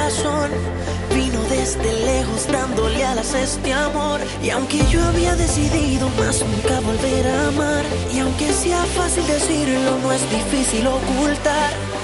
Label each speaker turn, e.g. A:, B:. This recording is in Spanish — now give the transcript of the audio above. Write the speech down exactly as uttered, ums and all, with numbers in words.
A: corazón vino desde lejos dándole alas a este amor. Y aunque yo había decidido más nunca volver a amar, y aunque sea fácil decirlo, no es difícil ocultar